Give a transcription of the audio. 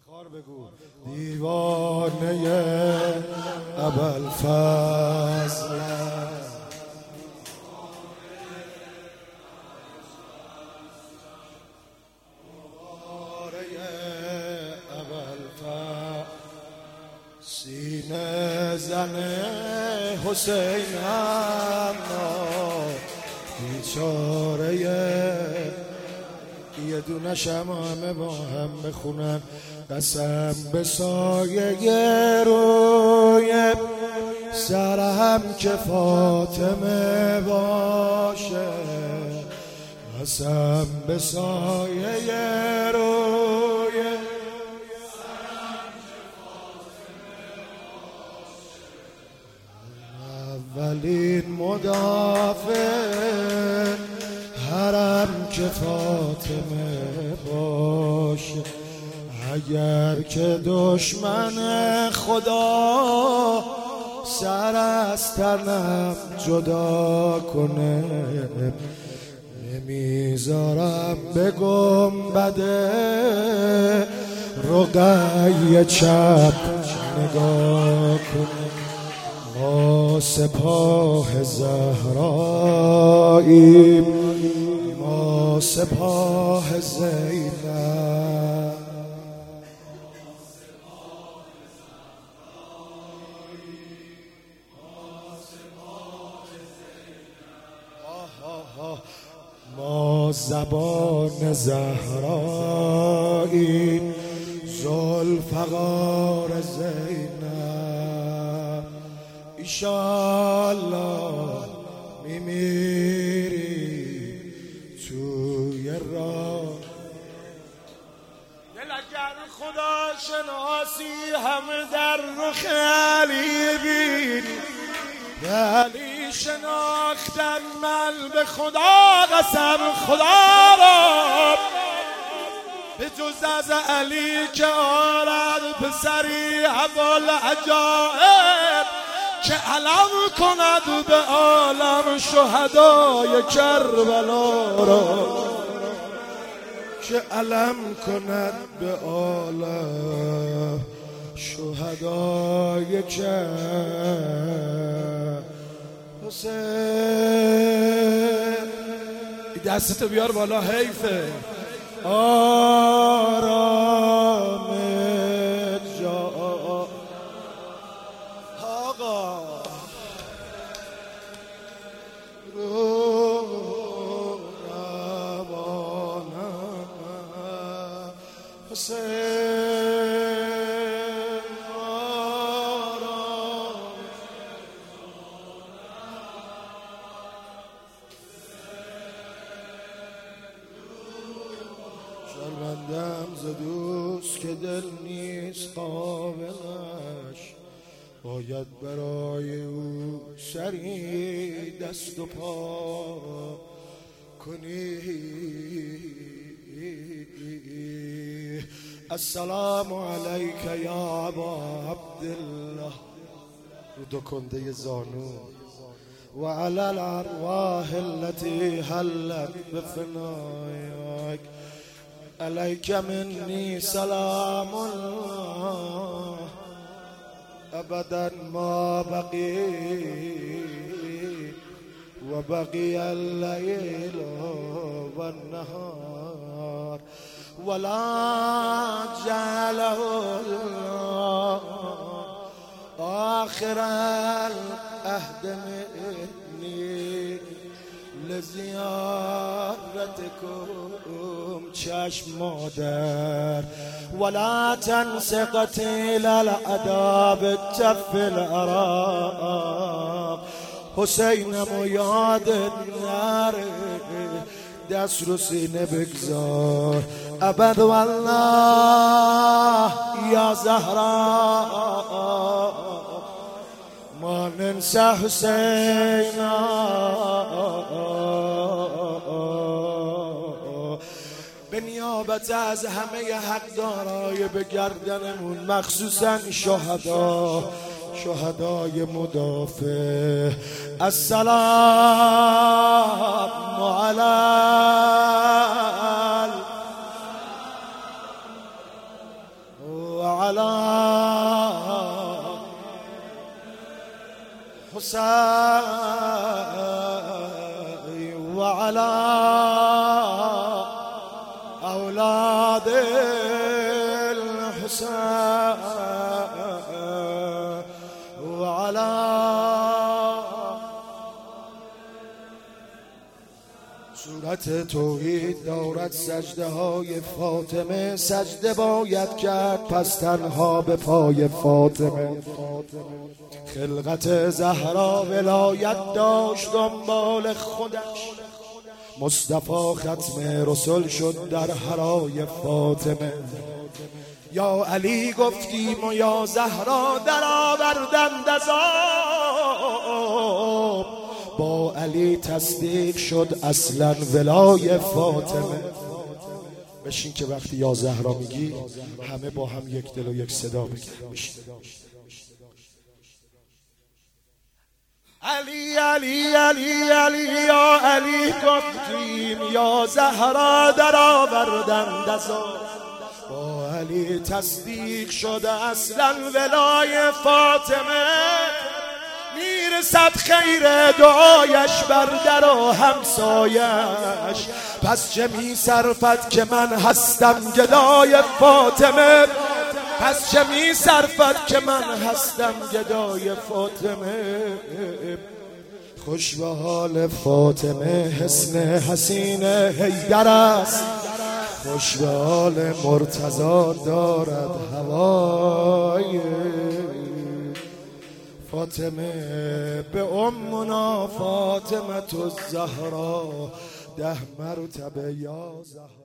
افتخار بگو دیوانه ابوالفضل سینه زن حسینم بیچاره یه دونه شما همه با هم بخونن قسم به سایه روی سرم که فاطمه باشه قسم به سایه روی سرم که فاطمه باشه اولین مدافع حرم که فاطمه باشه اگر که دشمن خدا سر از تنم جدا کنه نمیذارم به گنبد رقیه چپ نگاه کنه ما سپاه زهراییم ما سپاه زینب ما زبان زهراییم ذوالفقار زینب ایشالله میمیری توی راه دل اگر خدا شناسی همه در رخ علی بینی علی شناختن من به خدا قسم خدا را به جز از علی که آرد پسری ابوالعجایب که علم کند به عالم شهدای کربلا را که علم کند به عالم شهدای کربلا حسین دستتو بیار بالا حیفه آرام جا آقا رو روانم حسین شرمندم ز دوست که دل نیست قابلش باید برای او سری دست و پا کنی السلام علیک یا ابا عبدالله رودو کنده زانو و علی الارواح التي حلت بفنایک علیک منی سلام الله ابدا ما بقی و بقی اللیل و النهار ولا جعله الله آخر العهد منی لزیارتکم چشم مادر ولا تنس قتیل العذاب تف العراق حسینم و یادت نره دست رو سینه بگذار ابد والله یا زهرا ما ننسى حسینا به نیابت از همه حقدارای به گردنمون مخصوصا شهدای مدافع السلام علی وعلى حسين وعلى أولاد الحسين وعلى صورت توحید دارد سجده های فاطمه، سجده باید کرد پس تنها به پای فاطمه. خلقت زهرا ولایت داشت دنبال خودش، مصطفی ختم رسول شد در حرای فاطمه. یا علی گفتیم و یا زهرا در آوردند از آب، با علی تصدیق شد اصلا ولای فاطمه. بشین که وقتی یا زهرا میگی همه با هم یک دل و یک صدا بگن. بشین. علی علی علی علی یا علی گفتیم یا زهرا در آوردند از آب، با علی تصدیق شده اصلا ولای فاطمه. میرسد خیر دعایش بر در و همسایش، پس چه میصرفد که من هستم گدای فاطمه، پس چه میصرفد که من هستم گدای فاطمه. خوش به حال فاطمه حسن حسین حیدر است، خوش به حال مرتضی دارد هوای فاطمه. به امنا فاطمه الزهرا 10 مرتبه یا زهرا.